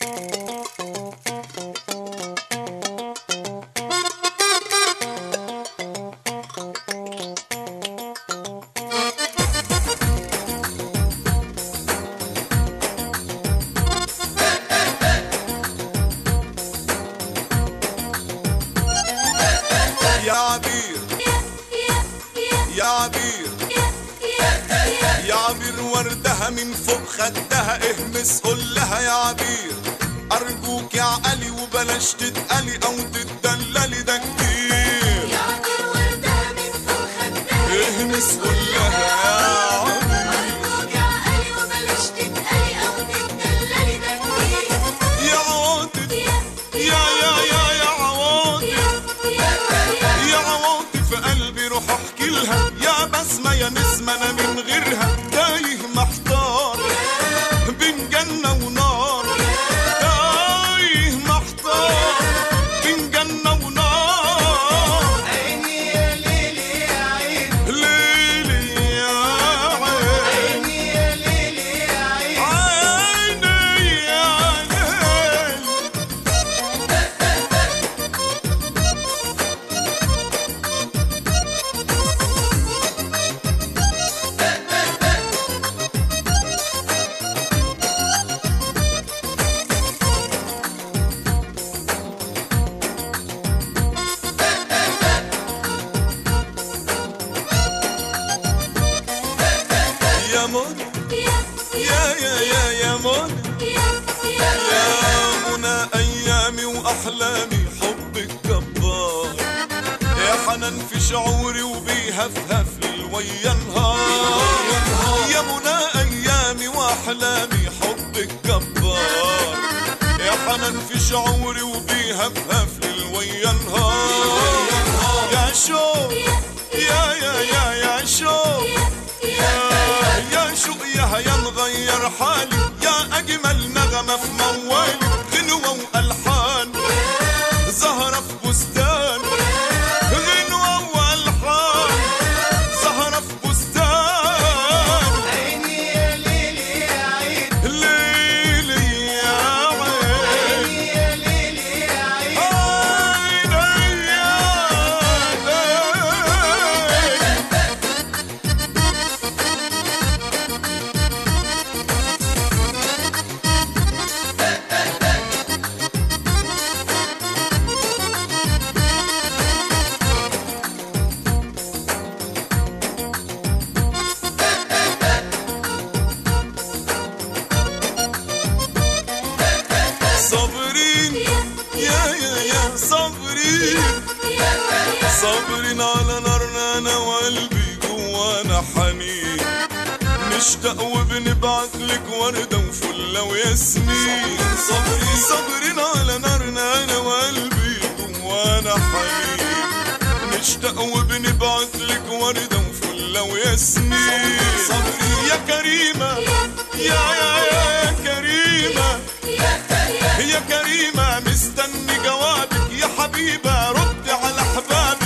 يا عبير يا عبير يا عبير وردها من فوق خدها اهمس قول لها يا عبير ارجوك يا عقلي وبلاش تتقلي او تتدللي ده كتير. يا عبير وردها من فوق خدها اهمس قول لها يا عبير ارجوك يا عقلي وبلاش تتقلي او تتدللي ده كتير. يا عواطف يا عواطف يا عواطف قلبي روح احكي لها يا بسمة يا نسمة انا من غيرها تايه محتار بين جنة ونار تايه محتار بين جنة ونار. عيني يا ليلي يا عين ليلي يا عين عيني يا ليلي يا عين عيني يا ليل. يا منى يا منى يا منى ايامي واحلامي حبك جبار يا حنان في شعوري وبيهفهف ليل ويا نهار. يا منى ايامي واحلامي حبك جبار يا حنان في شعوري وبيهفهف ليل ويا نهار. يا شوق يا شوق يا شوق يا هيا نغير حالي يا أجمل نغمة في موالي غنوة وألحان زهرة في بستان غنوة وألحان زهرة في بستان. عيني يا ليلي يا عين ليلي يا عين عيني يا ليلي يا عين عيني يا ليل. صابرين يا صابرين صابرين على نارنا انا وقلبي جوانا حنين نشتاق وبنبعت لك وردة وفلة وياسمين. صابرين على نارنا انا وقلبي جوانا حنين نشتاق وبنبعت لك وردة وفلة وياسمين. يا كريمة يا كريمة يا كريمة مستني جوابك يا حبيبة رد على حبابك